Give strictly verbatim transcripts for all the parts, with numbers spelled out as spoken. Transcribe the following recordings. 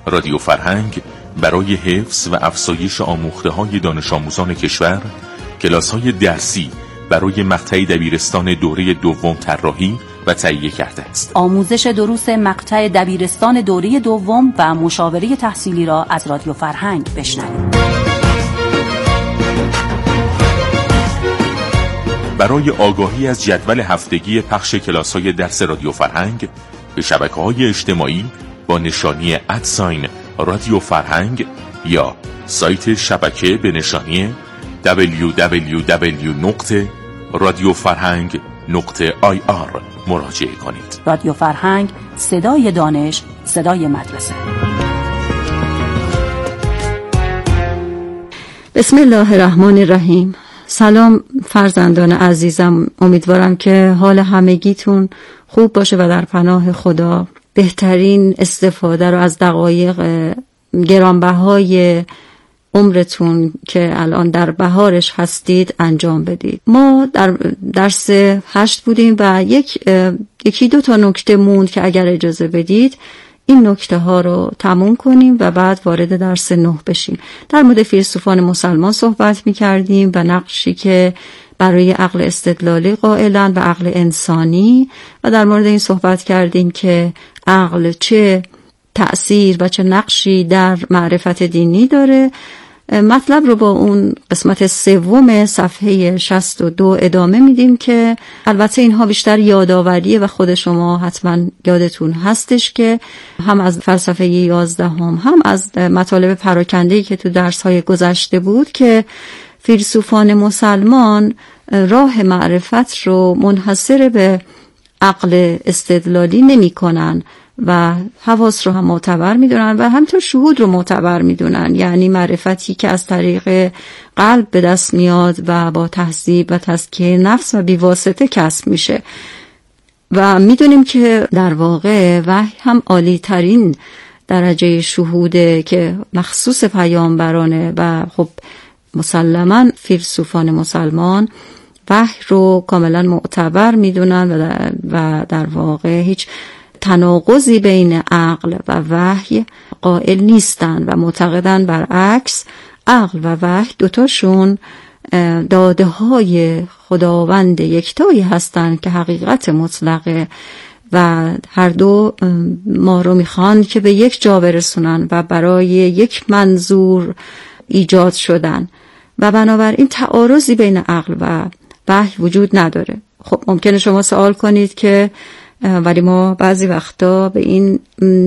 رادیو فرهنگ برای حفظ و افزایش آموخته‌های دانش آموزان کشور کلاس‌های درسی برای مقطع دبیرستان دوره دوم طراحی و تهیه کرده است. آموزش دروس مقطع دبیرستان دوره دوم و مشاوره تحصیلی را از رادیو فرهنگ بشنوید. برای آگاهی از جدول هفتگی پخش کلاس‌های درس رادیو فرهنگ به شبکه‌های اجتماعی با نشانی ادساین رادیو فرهنگ یا سایت شبکه به نشانی دبلیو دبلیو دبلیو نقطه رادیو فرهنگ نقطه آی آر مراجعه کنید. رادیو فرهنگ، صدای دانش، صدای مدرسه. بسم الله الرحمن الرحیم. سلام فرزندان عزیزم، امیدوارم که حال همگیتون خوب باشه و در پناه خدا بهترین استفاده رو از دقایق گرانبهای عمرتون که الان در بهارش هستید انجام بدید. ما در درس هشت بودیم و یک یکی دو تا نکته موند که اگر اجازه بدید این نکته ها رو تموم کنیم و بعد وارد درس نه بشیم. در مورد فیلسوفان مسلمان صحبت می کردیم و نقشی که برای عقل استدلالی قائلن و عقل انسانی، و در مورد این صحبت کردیم که عقل چه تأثیر و چه نقشی در معرفت دینی داره. مطلب رو با اون قسمت سوم صفحه شصت و دو ادامه میدیم که البته اینها بیشتر یادآوریه و خود شما حتما یادتون هستش که هم از فلسفه یازدهم هم, هم از مطالب پراکنده‌ای که تو درس‌های گذشته بود که فیلسوفان مسلمان راه معرفت رو منحصر به عقل استدلالی نمی کنن و حواس رو هم معتبر میدونن و همینطور شهود رو معتبر میدونن، یعنی معرفتی که از طریق قلب به دست میاد و با تهذیب و تزکیه نفس و بیواسطه کسب میشه. و میدونیم که در واقع وحی هم عالی ترین درجه شهوده که مخصوص پیامبرانه و خب مسلماً فیلسوفان مسلمان وحی رو کاملا معتبر میدونن و در, و در واقع هیچ تناقضی بین عقل و وحی قائل نیستن و معتقدن برعکس عقل و وحی دوتاشون داده های خداوند یکتایی هستند که حقیقت مطلقه و هر دو ما رو میخوان که به یک جا برسونن و برای یک منظور ایجاد شدن و بنابراین تعارضی بین عقل و وحی وجود نداره. خب ممکنه شما سوال کنید که ولی ما بعضی وقتا به این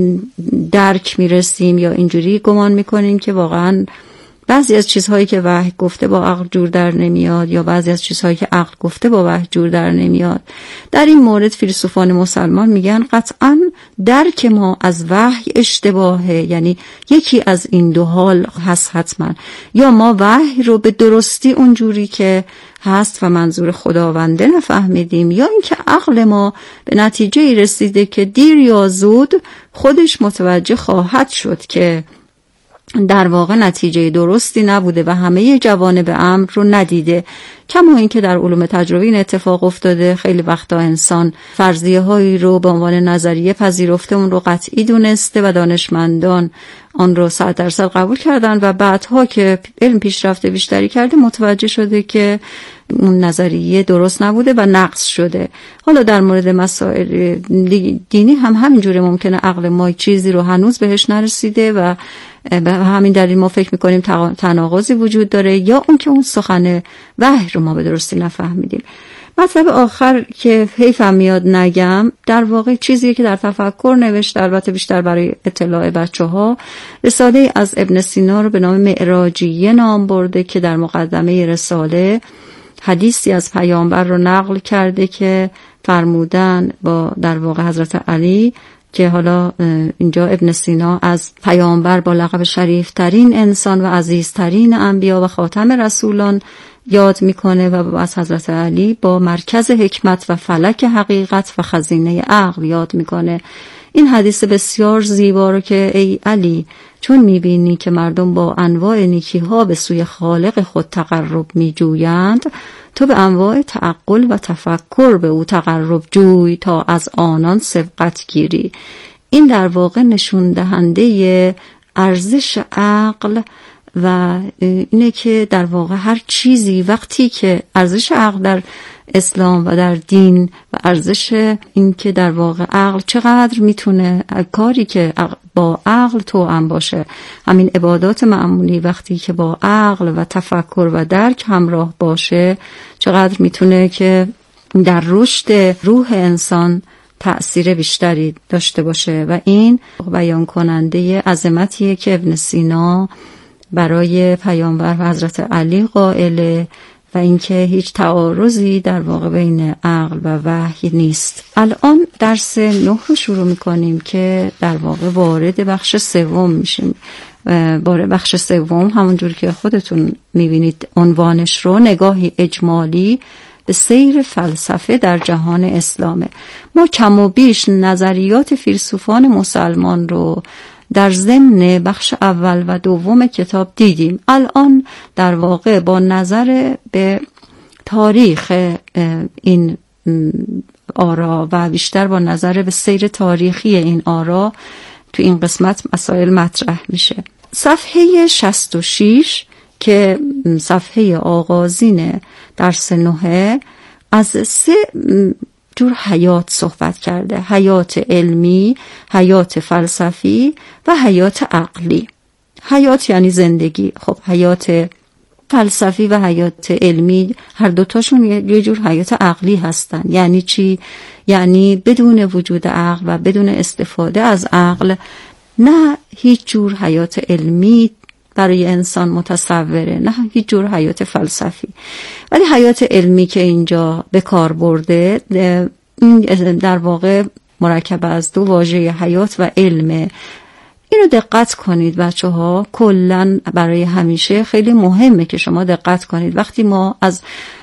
درک میرسیم یا اینجوری گمان میکنیم که واقعا بعضی از چیزهایی که وحی گفته با عقل جور در نمیاد یا بعضی از چیزهایی که عقل گفته با وحی جور در نمیاد. در این مورد فیلسوفان مسلمان میگن قطعاً درک ما از وحی اشتباهه، یعنی یکی از این دو حال هست حتما، یا ما وحی رو به درستی اونجوری که هست و منظور خداونده نفهمیدیم، یا اینکه عقل ما به نتیجه رسیده که دیر یا زود خودش متوجه خواهد شد که در واقع نتیجه درستی نبوده و همه جوانب امر رو ندیده. کما اینکه در علوم تجربی این اتفاق افتاده، خیلی وقتا انسان فرضیه هایی رو به عنوان نظریه پذیرفته، اون رو قطعی دونسته و دانشمندان آن رو صد درصد قبول کردن و بعدها که علم پیشرفت بیشتری کرده متوجه شده که اون نظریه درست نبوده و نقص شده. حالا در مورد مسائل دینی هم همینجوره، ممکنه عقل ما چیزی رو هنوز بهش نرسیده و به همین دلیل ما فکر میکنیم تناقضی وجود داره، یا اون که اون سخن وحی رو ما به درستی نفهمیدیم. مطلب آخر که حیفم میاد نگم، در واقع چیزی که در تفکر نوشته، البته بیشتر برای اطلاع بچه ها، رساله از ابن سینا رو به نام معراجیه نام برده که در مقدمه رساله حدیثی از پیامبر رو نقل کرده که فرمودن با در واقع حضرت علی که حالا اینجا ابن سینا از پیامبر با لقب شریفترین انسان و عزیزترین انبیا و خاتم رسولان یاد میکنه و از حضرت علی با مرکز حکمت و فلک حقیقت و خزینه عقل یاد میکنه. این حدیث بسیار زیبا رو که ای علی، چون میبینی که مردم با انواع نیکی‌ها به سوی خالق خود تقرب میجویند، تو به انواع تعقل و تفکر به او تقرب جوی تا از آنان سبقت گیری. این در واقع نشون دهنده ارزش عقل و اینه که در واقع هر چیزی وقتی که ارزش عقل در اسلام و در دین و ارزش این که در واقع عقل چقدر میتونه کاری که با عقل توأم باشه، همین عبادات معمولی وقتی که با عقل و تفکر و درک همراه باشه چقدر میتونه که در رشد روح انسان تأثیر بیشتری داشته باشه. و این بیان کننده عظمتیه که ابن سینا برای پیامبر و حضرت علی قائله و اینکه هیچ تعارضی در واقع بین عقل و وحی نیست. الان درس نه رو شروع میکنیم که در واقع وارد بخش سوم میشیم. وارد بخش سوم همونجور که خودتون میبینید عنوانش رو، نگاهی اجمالی به سیر فلسفه در جهان اسلامه. ما کم و بیش نظریات فیلسوفان مسلمان رو در ضمن بخش اول و دوم کتاب دیدیم. الان در واقع با نظر به تاریخ این آرا و بیشتر با نظر به سیر تاریخی این آرا تو این قسمت مسائل مطرح میشه. صفحه شصت و شش که صفحه آغازین درس نه از سه جور حیات صحبت کرده: حیات علمی، حیات فلسفی و حیات عقلی. حیات یعنی زندگی. خب حیات فلسفی و حیات علمی هر دوتاشون یه جور حیات عقلی هستن. یعنی چی؟ یعنی بدون وجود عقل و بدون استفاده از عقل نه هیچ جور حیات علمی برای انسان متصوره، نه هیچ جور حیات فلسفی. ولی حیات علمی که اینجا به کار برده در واقع مرکب از دو واژه حیات و علمه. اینو دقت کنید بچه ها، کلن برای همیشه خیلی مهمه که شما دقت کنید. وقتی ما از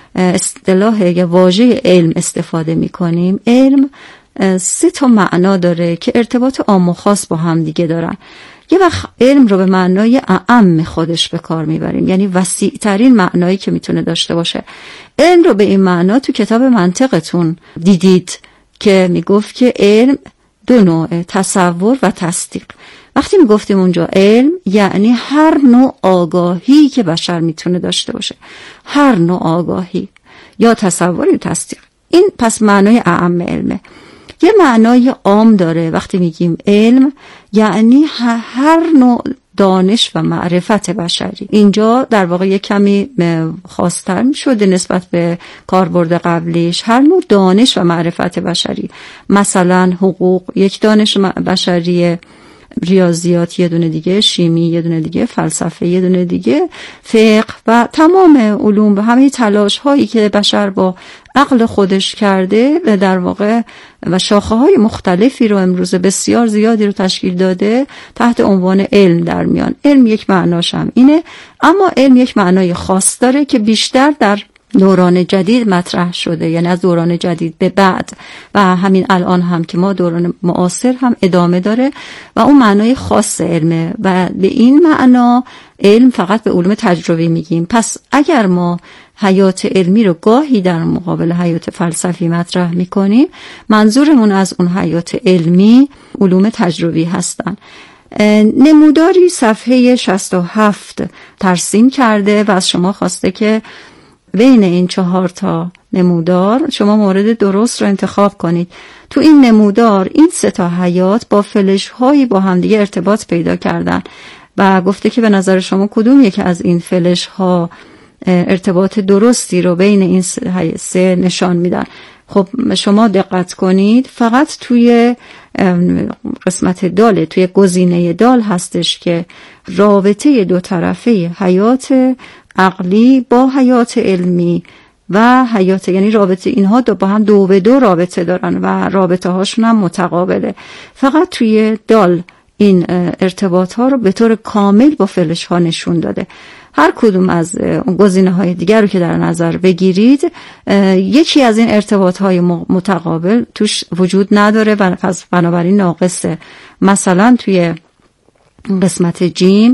اصطلاح یا واژه علم استفاده می کنیم، علم سه تا معنا داره که ارتباط عام و خاص با هم دیگه دارن. یه وقت علم رو به معنای اعم خودش به کار میبریم، یعنی وسیع ترین معنایی که میتونه داشته باشه. علم رو به این معنا تو کتاب منطقتون دیدید که میگفت که علم دو نوعه: تصور و تصدیق. وقتی میگفتیم اونجا علم یعنی هر نوع آگاهی که بشر میتونه داشته باشه، هر نوع آگاهی، یا تصور یا تصدیق. این پس معنای اعم علمه. یه معنای عام داره وقتی میگیم علم، یعنی هر نوع دانش و معرفت بشری. اینجا در واقع یک کمی خاص‌تر شده نسبت به کاربرد قبلیش. هر نوع دانش و معرفت بشری، مثلا حقوق یک دانش بشریه، ریاضیات یه دونه دیگه، شیمی یه دونه دیگه، فلسفه یه دونه دیگه، فقه و تمام علوم و همه تلاش هایی که بشر با عقل خودش کرده در واقع و شاخه های مختلفی رو امروز بسیار زیادی رو تشکیل داده تحت عنوان علم در میان. علم یک معناش هم اینه، اما علم یک معنای خاص داره که بیشتر در دوران جدید مطرح شده، یعنی از دوران جدید به بعد و همین الان هم که ما دوران معاصر هم ادامه داره و اون معنای خاص علمه. و به این معنا علم فقط به علوم تجربی میگیم. پس اگر ما حیات علمی رو گاهی در مقابل حیات فلسفی مطرح میکنیم، منظورمون از اون حیات علمی علوم تجربی هستن. نموداری صفحه شصت و هفت ترسیم کرده و از شما خواسته که بین این چهار تا نمودار شما مورد درست رو انتخاب کنید. تو این نمودار این سه تا حیات با فلش هایی با همدیگه ارتباط پیدا کردن و گفته که به نظر شما کدوم یکی از این فلش ها ارتباط درستی رو بین این سه نشان میدن. خب شما دقت کنید، فقط توی قسمت داله، توی گزینه دال هستش که رابطه دو طرفه حیات عقلی با حیات علمی و حیات، یعنی رابطه اینها دو با هم دو به دو رابطه دارن و رابطه هاشون هم متقابله. فقط توی دال این ارتباط ها رو به طور کامل با فلش ها نشون داده. هر کدوم از گزینه های دیگر رو که در نظر بگیرید یکی از این ارتباط های متقابل توش وجود نداره و پس بنابراین ناقصه. مثلا توی قسمت جیم،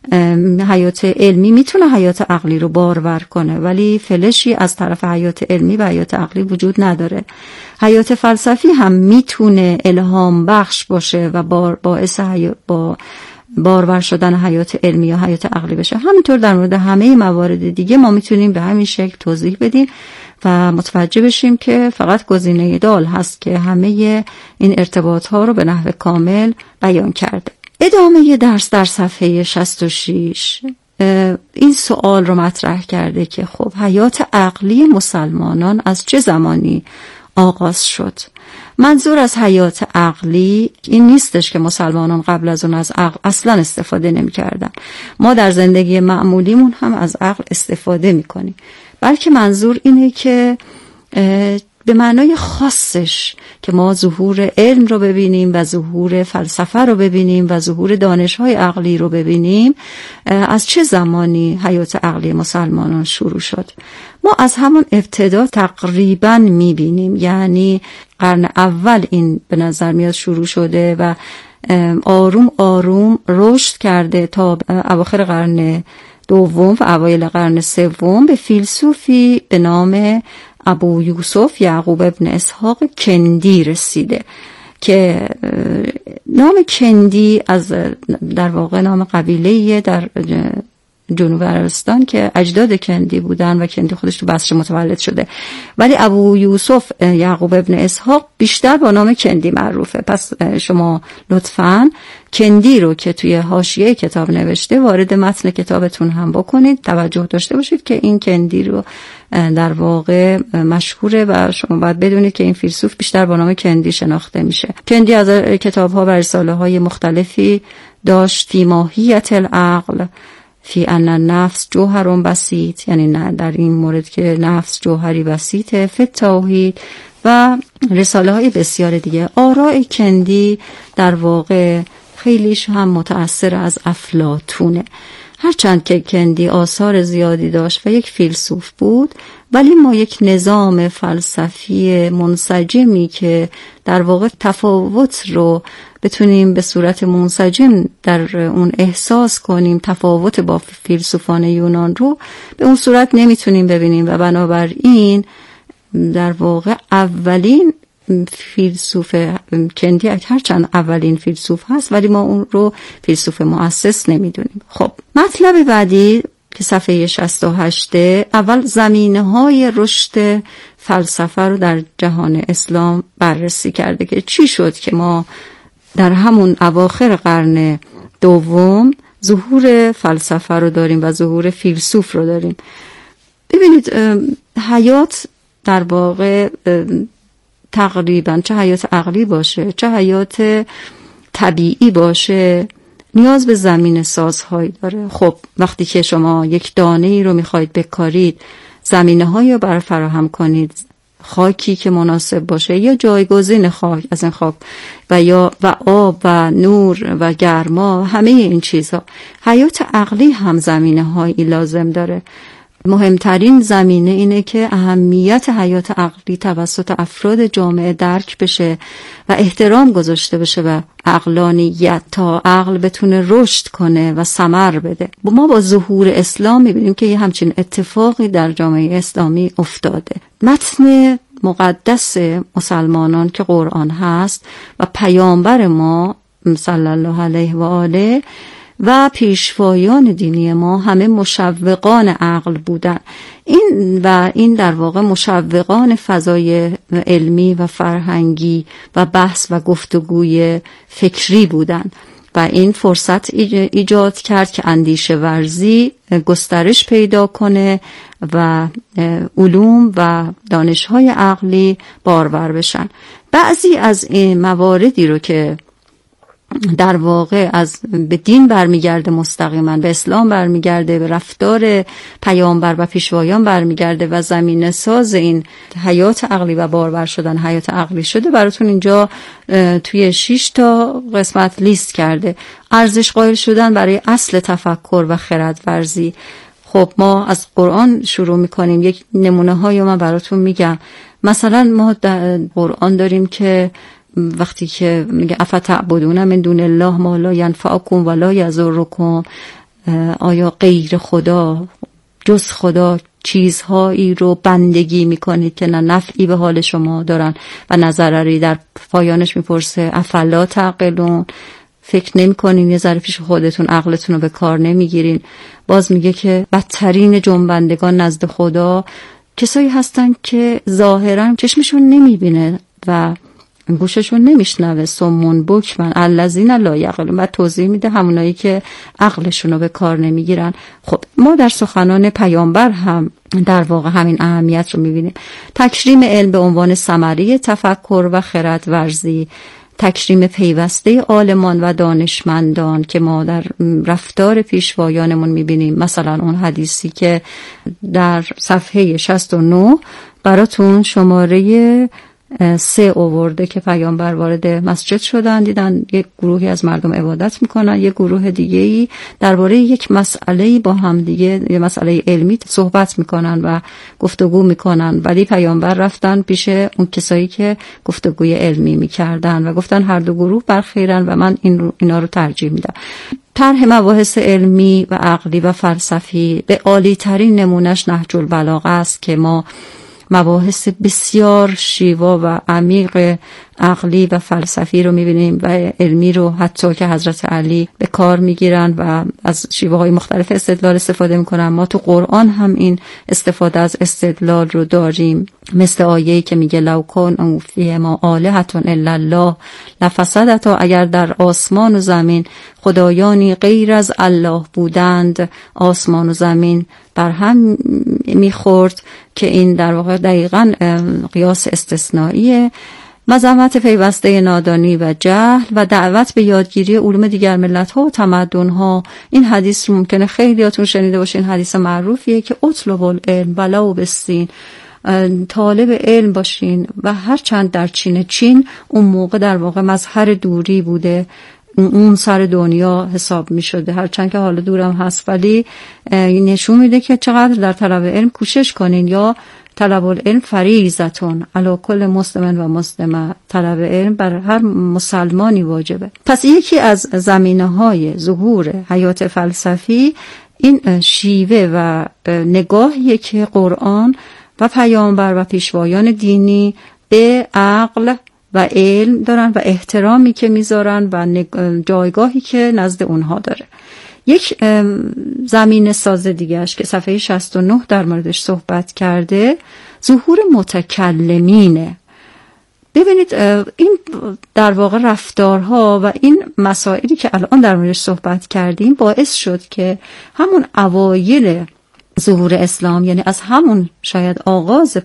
حیات علمی میتونه حیات عقلی رو بارور کنه، ولی فلشی از طرف حیات علمی و حیات عقلی وجود نداره. حیات فلسفی هم میتونه الهام بخش باشه و بار باعث حیات با بارور شدن حیات علمی یا حیات عقلی بشه. همینطور در مورد همه موارد دیگه ما میتونیم به همین شکل توضیح بدیم و متوجه بشیم که فقط گزینه دال هست که همه این ارتباط ها رو به نحو کامل بیان کرده. ادامه درس در صفحه شصت و شش این سوال رو مطرح کرده که خب حیات عقلی مسلمانان از چه زمانی آغاز شد؟ منظور از حیات عقلی این نیستش که مسلمانان قبل از اون از عقل اصلا استفاده نمی کردن. ما در زندگی معمولیمون هم از عقل استفاده می کنیم، بلکه منظور اینه که به معنای خاصش که ما ظهور علم رو ببینیم و ظهور فلسفه رو ببینیم و ظهور دانش‌های عقلی رو ببینیم. از چه زمانی حیات عقلی مسلمانان شروع شد؟ ما از همون ابتدا تقریباً می‌بینیم، یعنی قرن اول این به نظر میاد شروع شده و آروم آروم رشد کرده تا اواخر قرن دوم و اوایل قرن سوم به فیلسوفی به نام ابو یوسف یعقوب ابن اسحاق کندی رسیده که نام کندی از در واقع نام قبیله‌ای در جنوب عربستان که اجداد کندی بودن و کندی خودش تو بصره متولد شده، ولی ابو یوسف یعقوب ابن اسحاق بیشتر با نام کندی معروفه. پس شما لطفاً کندی رو که توی حاشیه کتاب نوشته وارد متن کتابتون هم بکنید. توجه داشته باشید که این کندی رو در واقع مشهوره و شما باید بدونید که این فیلسوف بیشتر با نام کندی شناخته میشه. کندی از کتاب‌ها و رساله‌های مختلفی داشت، فی ماهیت العقل، فی ان النفس جوهر بسیط، یعنی نه در این مورد که نفس جوهری بسیطه، فی توحید و رساله های بسیار دیگه. آراء کندی در واقع خیلیش هم متأثر از افلاطونه. هرچند که کندی آثار زیادی داشت و یک فیلسوف بود، ولی ما یک نظام فلسفی منسجمی که در واقع تفاوت رو بتونیم به صورت منسجم در اون احساس کنیم، تفاوت با فیلسوفان یونان رو به اون صورت نمیتونیم ببینیم و بنابراین در واقع اولین فیلسوف کندی هرچند اولین فیلسوف هست ولی ما اون رو فیلسوف مؤسس نمیدونیم. خب مطلب بعدی که صفحه شصت و هشت، اول زمینه‌های رشد فلسفه رو در جهان اسلام بررسی کرده که چی شد که ما در همون اواخر قرن دوم ظهور فلسفه رو داریم و ظهور فیلسوف رو داریم. ببینید حیات در واقع تقریبا چه حیات عقلی باشه چه حیات طبیعی باشه نیاز به زمین سازهایی داره. خب وقتی که شما یک دانه ای رو میخواید بکارید، زمینه هایی رو برای فراهم کنید، خاکی که مناسب باشه یا جایگزین خاک از این خاک و یا و آب و نور و گرما، همه این چیزها. حیات عقلی هم زمینه هایی لازم داره. مهمترین زمینه اینه که اهمیت حیات عقلی توسط افراد جامعه درک بشه و احترام گذاشته بشه و عقلانیت تا عقل بتونه رشد کنه و ثمر بده. ما با ظهور اسلام میبینیم که یه همچین اتفاقی در جامعه اسلامی افتاده. متن مقدس مسلمانان که قرآن هست و پیامبر ما صلی الله علیه و آله و پیشوایان دینی ما همه مشوقان عقل بودن. این و این در واقع مشوقان فضای علمی و فرهنگی و بحث و گفتگوی فکری بودن و این فرصت ایجاد کرد که اندیشه ورزی گسترش پیدا کنه و علوم و دانش‌های عقلی بارور بشن. بعضی از این مواردی رو که در واقع از به دین برمیگرده، مستقیما به اسلام برمیگرده، به رفتار پیامبر و پیشوایان برمیگرده و زمینه ساز این حیات عقلی و بارور شدن حیات عقلی شده، براتون اینجا توی شش تا قسمت لیست کرده. ارزش قائل شدن برای اصل تفکر و خردورزی. خب ما از قرآن شروع میکنیم. یک نمونه هایی من براتون میگم. مثلا ما در قرآن داریم که وقتی که میگه افتعبدون من دون الله ما لا ینفعکم ولا یضرکم، آیا غیر خدا جز خدا چیزهایی رو بندگی میکنید که نه نفعی به حال شما دارن و نه ضرری؟ در پایانش میپرسه افلا تعقلون، فکر نمی کنین یه ذره پیش خودتون عقلتون رو به کار نمیگیرین؟ باز میگه که بدترین جنبندگان نزد خدا کسایی هستن که ظاهرا چشمشون نمیبینه و گوششون نمیشنوه، سمون بکمن الذین لا یعقلون. بعد توضیح میده همونایی که عقلشون رو به کار نمیگیرن. خب ما در سخنان پیامبر هم در واقع همین اهمیت رو میبینیم. تکریم علم به عنوان ثمره تفکر و خرد ورزی، تکریم پیوسته عالمان و دانشمندان که ما در رفتار پیشوایانمون میبینیم. مثلا اون حدیثی که در صفحه شصت و نه براتون شماره سه آورده که پیامبر وارد مسجد شدن، دیدن یک گروهی از مردم عبادت میکنن، یک گروه دیگه‌ای درباره یک مسئله با هم دیگه، یه مسئله علمی صحبت میکنن و گفتگو میکنن. ولی پیامبر رفتن پیش اون کسایی که گفتگوی علمی میکردن و گفتن هر دو گروه برخیرن و من این رو اینا رو ترجیح میدم. طرح مباحث علمی و عقلی و فلسفی به عالی ترین نمونش نهج البلاغه است که ما مباحث بسیار شیوا و عمیق عقلی و فلسفی رو میبینیم و علمی رو حتی که حضرت علی به کار میگیرن و از شیوه های مختلف استدلال استفاده میکنن. ما تو قرآن هم این استفاده از استدلال رو داریم، مثل آیه‌ای که میگه لو کان فیهما آلهة الا الله لفسدتا، اگر در آسمان و زمین خدایانی غیر از الله بودند آسمان و زمین بر هم میخورد، که این در واقع دقیقاً قیاس استثنائیه. مذمت پیوسته نادانی و جهل و دعوت به یادگیری علوم دیگر ملت‌ها و تمدن‌ها. این حدیث رو ممکنه خیلیاتون شنیده باشین، حدیث معروفیه که اطلب العلم ولو بالصین، طالب علم باشین و هر چند در چین چین اون موقع در واقع مظهر دوری بوده، اون سر دنیا حساب می شده، هرچند که حالا دورم هست، ولی نشون میده که چقدر در طلب علم کوشش کنین. یا طلب العلم فریضتون علی کل مسلم و مسلمه، طلب علم بر هر مسلمانی واجبه. پس یکی از زمینه‌های ظهور حیات فلسفی این شیوه و نگاهیه که قرآن و پیامبر و پیشوایان دینی به عقل و علم دارن و احترامی که میذارن و جایگاهی که نزد اونها داره. یک زمینه ساز دیگهش که صفحه شصت و نه در موردش صحبت کرده، ظهور متکلمینه. ببینید این در واقع رفتارها و این مسائلی که الان در موردش صحبت کردیم باعث شد که همون اوایل ظهور اسلام، یعنی از همون شاید آغاز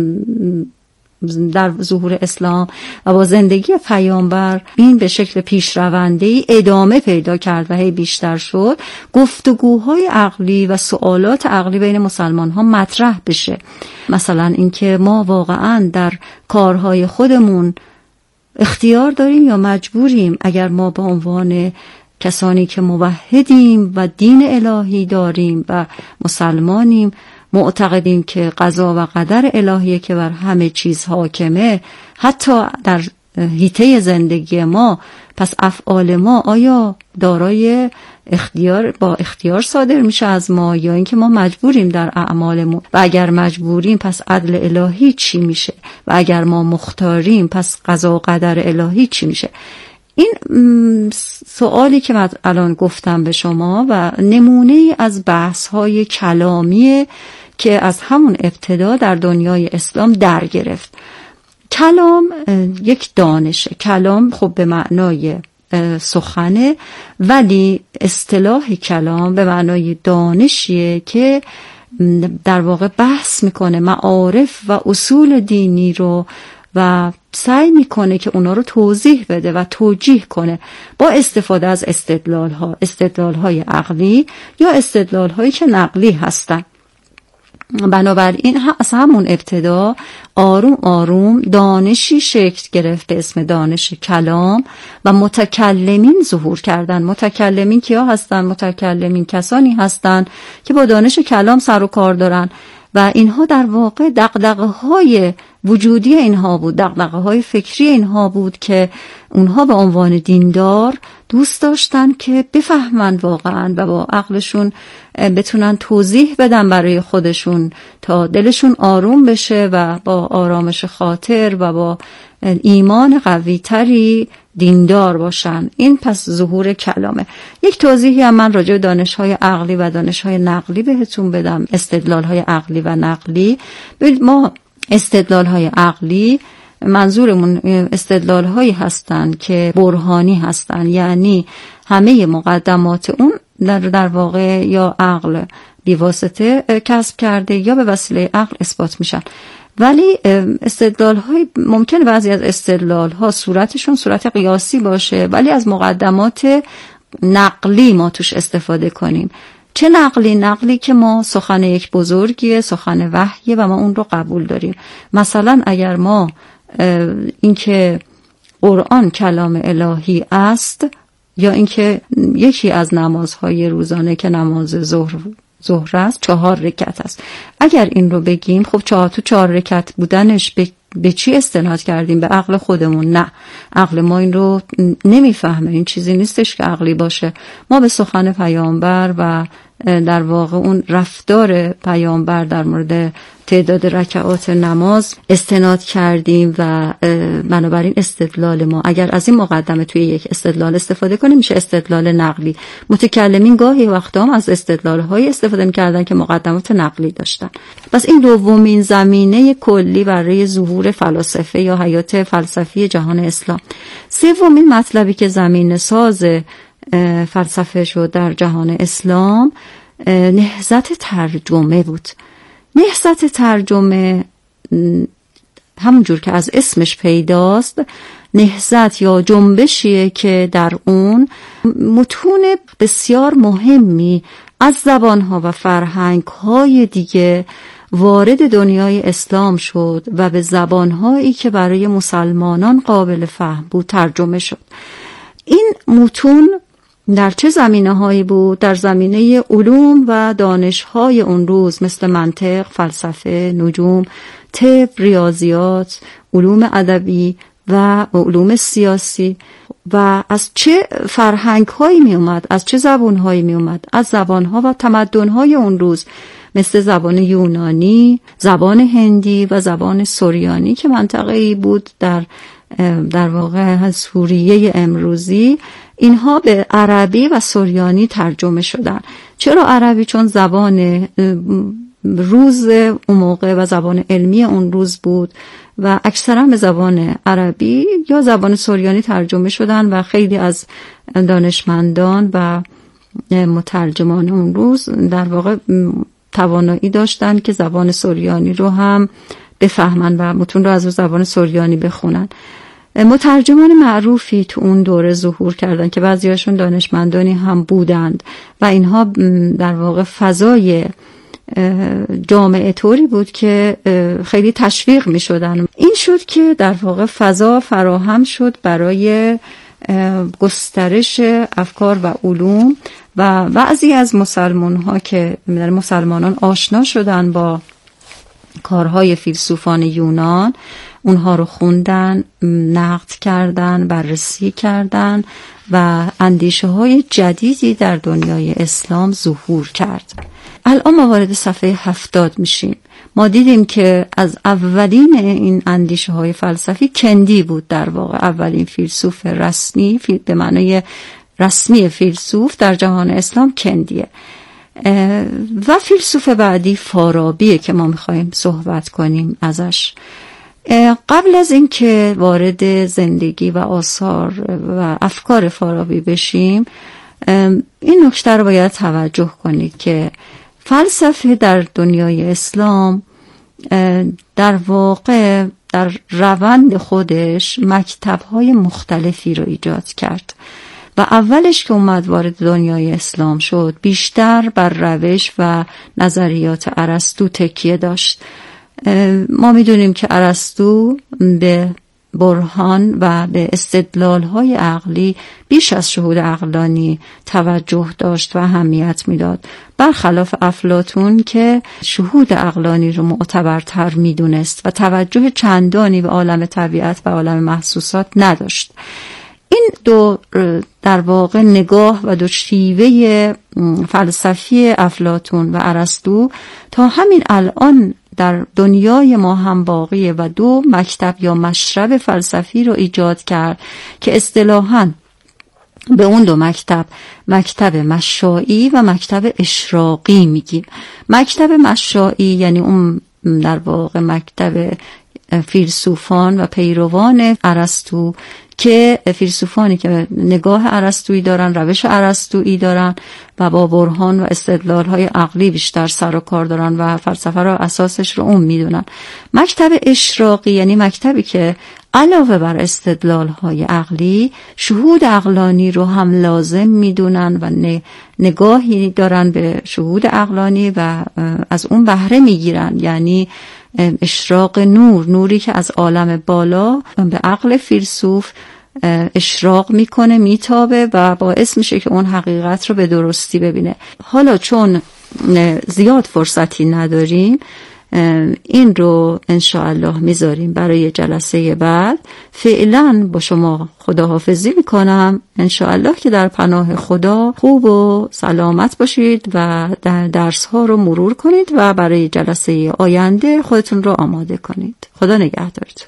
در ظهور اسلام و با زندگی پیامبر، این به شکل پیشرونده‌ای ادامه پیدا کرد و هی بیشتر شد. گفتگوهای عقلی و سوالات عقلی بین مسلمان ها مطرح بشه. مثلا اینکه ما واقعا در کارهای خودمون اختیار داریم یا مجبوریم؟ اگر ما به عنوان کسانی که موحدیم و دین الهی داریم و مسلمانیم معتقدیم که قضا و قدر الهیه که بر همه چیز حاکمه، حتی در حیطه زندگی ما، پس افعال ما آیا دارای اختیار با اختیار صادر میشه از ما یا اینکه ما مجبوریم در اعمالمون؟ و اگر مجبوریم پس عدل الهی چی میشه؟ و اگر ما مختاریم پس قضا و قدر الهی چی میشه؟ این سوالی که من الان گفتم به شما و نمونه از بحث‌های کلامی که از همون ابتدا در دنیای اسلام در گرفت. کلام یک دانشه، کلام خب به معنای سخنه، ولی اصطلاح کلام به معنای دانشیه که در واقع بحث میکنه معارف و اصول دینی رو و سعی میکنه که اونا رو توضیح بده و توجیه کنه با استفاده از استدلال ها، استدلال های عقلی یا استدلال هایی که نقلی هستن. بنابراین از همون ابتدا آروم آروم دانشی شکل گرفت به اسم دانش کلام و متکلمین ظهور کردن. متکلمین کیا هستن؟ متکلمین کسانی هستن که با دانش کلام سر و کار دارن و اینها در واقع دغدغه‌های وجودی اینها بود، دغدغه‌های فکری اینها بود که اونها به عنوان دیندار دوست داشتن که بفهمن واقعا و با عقلشون بتونن توضیح بدن برای خودشون تا دلشون آروم بشه و با آرامش خاطر و با ایمان قوی تری دیندار باشن. این پس ظهور کلامه. یک توضیحی هم من راجع به دانش‌های عقلی و دانش‌های نقلی بهتون بدم. استدلال‌های عقلی و نقلی. ما استدلال‌های عقلی منظورمون استدلال‌هایی هستن که برهانی هستن، یعنی همه مقدمات اون در, در واقع یا عقل بیواسطه کسب کرده یا به وسیله عقل اثبات میشن. ولی استدلال‌های ممکن بعضی از استدلال‌ها صورتشون صورت قیاسی باشه، ولی از مقدمات نقلی ما توش استفاده کنیم. چه نقلی؟ نقلی که ما سخن یک بزرگیه، سخن وحیه و ما اون رو قبول داریم. مثلا اگر ما اینکه قرآن کلام الهی است، یا اینکه یکی از نمازهای روزانه که نماز ظهر ظهر است چهار رکعت است، اگر این رو بگیم خب چهار تو چهار رکعت بودنش به, به چی استناد کردیم؟ به عقل خودمون؟ نه، عقل ما این رو نمیفهمه. این چیزی نیستش که عقلی باشه. ما به سخن پیامبر و در واقع اون رفتار پیامبر در مورد تعداد رکعات نماز استناد کردیم و بنابراین استدلال ما اگر از این مقدمه توی یک استدلال استفاده کنیم میشه استدلال نقلی. متکلمین گاهی وقتا هم از استدلال‌های استفاده می‌کردن که مقدمات نقلی داشتن. پس این دومین زمینه کلی برای ظهور فلاسفه یا حیات فلسفی جهان اسلام. سومین مطلبی که زمینه ساز فلسفه شد در جهان اسلام نهضت ترجمه بود. نهضت ترجمه همونجور که از اسمش پیداست، نهضت یا جنبشیه که در اون متون بسیار مهمی از زبانها و فرهنگهای دیگه وارد دنیای اسلام شد و به زبانهایی که برای مسلمانان قابل فهم بود ترجمه شد. این متون در چه زمینه هایی بود؟ در زمینه علوم و دانش های اون روز مثل منطق، فلسفه، نجوم، طب، ریاضیات، علوم ادبی و علوم سیاسی. و از چه فرهنگ هایی می اومد؟ از چه زبان هایی می اومد؟ از زبان ها و تمدن های اون روز مثل زبان یونانی، زبان هندی و زبان سوریانی که منطقه‌ای بود در در واقع سوریه امروزی. اینها به عربی و سوریانی ترجمه شدن. چرا عربی؟ چون زبان روز اون موقع و زبان علمی اون روز بود و اکثرا به زبان عربی یا زبان سوریانی ترجمه شدن و خیلی از دانشمندان و مترجمان اون روز در واقع توانایی داشتن که زبان سوریانی رو هم بفهمن و متون رو از زبان سوریانی بخونن. مترجمان معروفی تو اون دوره ظهور کردن که بعضیاشون دانشمندانی هم بودند و اینها در واقع فضای جامعه طوری بود که خیلی تشویق می شدن. این شد که در واقع فضا فراهم شد برای گسترش افکار و علوم و بعضی از مسلمان ها که مسلمانان آشنا شدن با کارهای فیلسوفان یونان، اونها رو خوندن، نقد کردن، بررسی کردن و اندیشه های جدیدی در دنیای اسلام ظهور کرد. الان ما وارد صفحه هفتاد میشیم. ما دیدیم که از اولین این اندیشه های فلسفی کندی بود، در واقع اولین فیلسوف رسمی به معنای رسمی فیلسوف در جهان اسلام کندیه و فیلسوف بعدی فارابیه که ما میخواییم صحبت کنیم ازش. قبل از این که وارد زندگی و آثار و افکار فارابی بشیم، این نکته رو باید توجه کنید که فلسفه در دنیای اسلام در واقع در روند خودش مکتب‌های مختلفی رو ایجاد کرد و اولش که اومد وارد دنیای اسلام شد بیشتر بر روش و نظریات ارسطو تکیه داشت. ما میدونیم که ارسطو به برهان و به استدلال‌های عقلی بیش از شهود عقلانی توجه داشت و اهمیت میداد، برخلاف افلاطون که شهود عقلانی رو معتبرتر میدونست و توجه چندانی به عالم طبیعت و عالم محسوسات نداشت. این دو در واقع نگاه و دو شیوه فلسفی افلاطون و ارسطو تا همین الان در دنیای ما هم باقیه و دو مکتب یا مشرب فلسفی رو ایجاد کرد که اصطلاحاً به اون دو مکتب مکتب مشائی و مکتب اشراقی میگیم. مکتب مشائی یعنی اون در واقع مکتب فیلسوفان و پیروان ارسطو که فیلسوفانی که نگاه ارسطویی دارن، روش ارسطویی دارن و با برهان و استدلال‌های عقلی بیشتر سر و کار دارن و فلسفه را اساسش رو اون میدونن. مکتب اشراقی یعنی مکتبی که علاوه بر استدلال‌های عقلی شهود عقلانی رو هم لازم میدونن و نگاهی دارن به شهود عقلانی و از اون بهره میگیرن، یعنی اشراق نور، نوری که از عالم بالا به عقل فیلسوف اشراق میکنه، میتابه و باعث میشه که اون حقیقت رو به درستی ببینه. حالا چون زیاد فرصتی نداریم این رو انشاءالله میذاریم برای جلسه بعد. فعلا با شما خداحافظی میکنم، انشاءالله که در پناه خدا خوب و سلامت باشید و در درس ها رو مرور کنید و برای جلسه آینده خودتون رو آماده کنید. خدا نگهدارتون.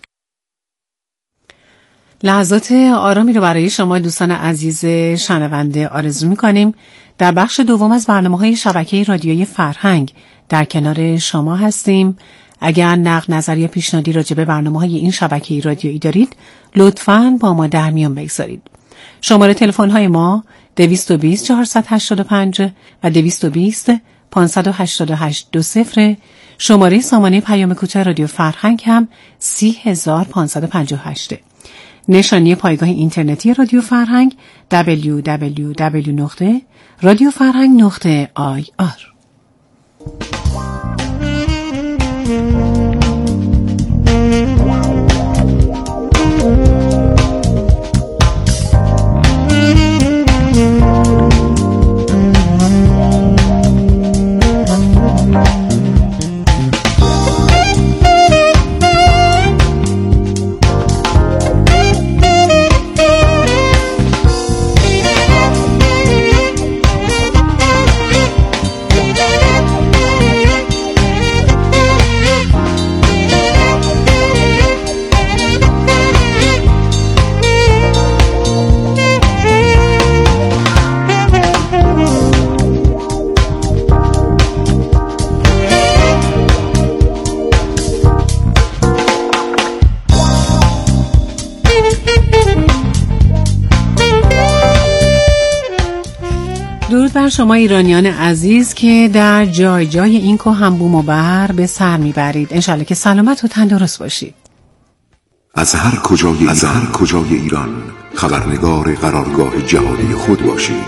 لحظات آرامی رو برای شما دوستان عزیز شنونده آرزو میکنیم. در بخش دوم از برنامه‌های شبکه رادیویی فرهنگ در کنار شما هستیم. اگر نقد، نظر یا پیشنهادی راجع به برنامه‌های این شبکه رادیویی دارید لطفاً با ما در میان بگذارید. شماره تلفن‌های ما دویست و بیست چهارصد و هشتاد و پنج و دویست و بیست پانصد و هشتاد و هشت دو صفر. شماره سامانه پیام کوتاه رادیو فرهنگ هم سی هزار و پانصد و پنجاه و هشت. نشانی پایگاه اینترنتی رادیو فرهنگ دبلیو دبلیو دبلیو نقطه رادیو فرهنگ نقطه آی آر. درود بر شما ایرانیان عزیز که در جای جای این کوه بوم و بر به سر میبرید. انشالله که سلامت و تندرست باشید. از هر کجای از هر کجای ایران خبرنگار قرارگاه جهادی خود باشید.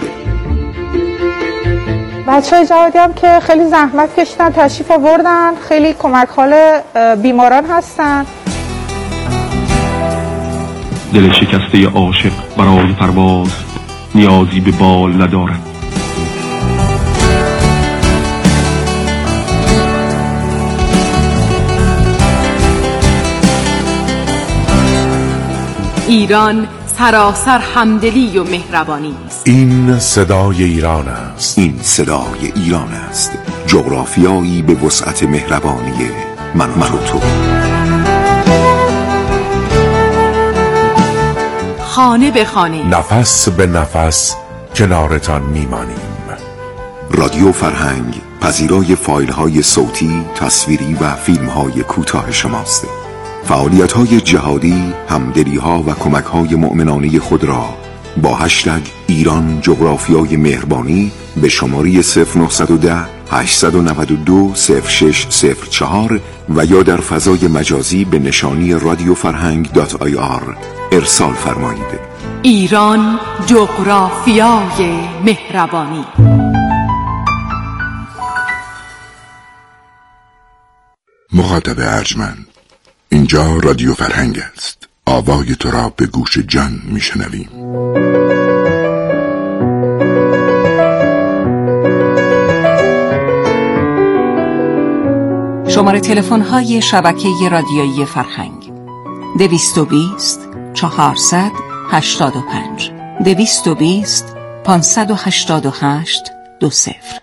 بچه‌های جهادی هم که خیلی زحمت کشیدن، تشریف آوردن، خیلی کمک حال بیماران هستن. دل شکسته عاشق برای پرواز نیازی به بال ندارد. ایران سراسر همدلی و مهربانی است. این صدای ایران است. این صدای ایران است. جغرافیایی به وسعت مهربانی من من و تو. خانه به خانه، نفس به نفس کنارتان میمانیم. رادیو فرهنگ پذیرای فایل های صوتی، تصویری و فیلم های کوتاه شماست. فعالیت های جهادی، همدلی ها و کمک های مؤمنانه خود را با هشتگ ایران جغرافیای مهربانی به شماره صفر نه یک صفر هشت نه دو صفر شش صفر چهار و یا در فضای مجازی به نشانی رادیو فرهنگ دات آی آر ارسال فرمایید. ایران جغرافیای مهربانی. مخاطب ارجمند، اینجا رادیو فرهنگ است. آوای تو را به گوش جان میشنویم. شماره تلفن های شبکه رادیویی فرهنگ: دویست و بیست چهارصد هشتاد و پنج دویست و بیست پانصد و هشتاد و هشت دو صفر.